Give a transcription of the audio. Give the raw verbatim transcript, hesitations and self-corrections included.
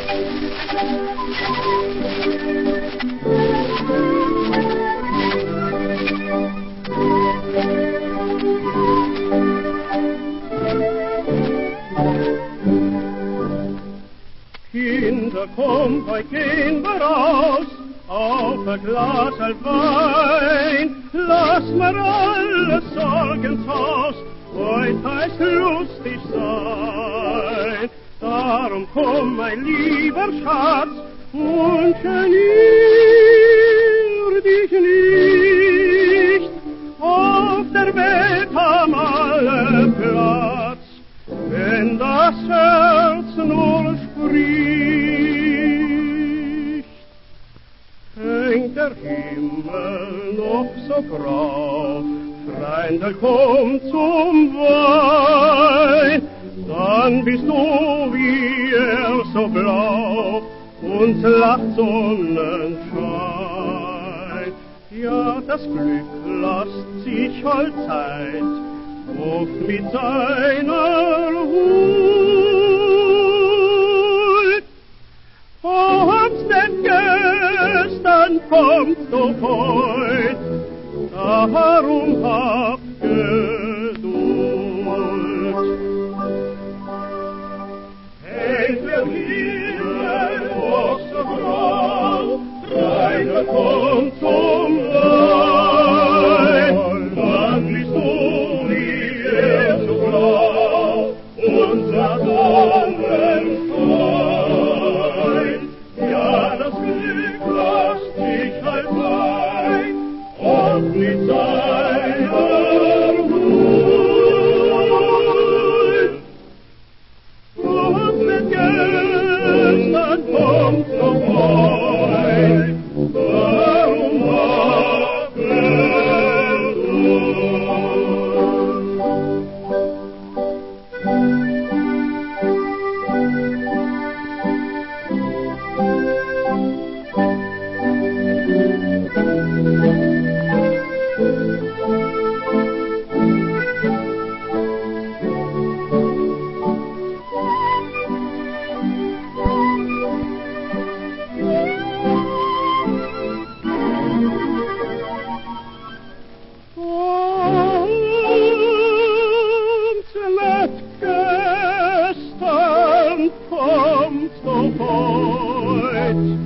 Kinder, kommt, heute gehen wir raus, auf ein Glas Wein. Lass mir alle Sorgen zu Haus, heute heißt lustig sein. Darum komm, mein lieber Schatz, und genier dich nicht. Auf der Welt haben alle Platz, wenn das Herz nur spricht. Hängt der Himmel noch so grau, Freundl, komm zum Wein, dann bist du wie er so blau, und lacht Sonnenschein. Ja, das Glück lasst sich halt Zeit, oft mit seiner Huld. Oh, hab's denn gestern, kommt doch heut, darum hab Geduld. Hängt der Himmel noch so grau, Freunde, kommt zum Wein, dann bist du wie er so blau, unser Sonnenschein. Ja, das Glück lasst sich halt ein, und mit seiner Huld. Und mit gestern kommt noch heut, darum hab Geduld. Gestern kommt doch heut,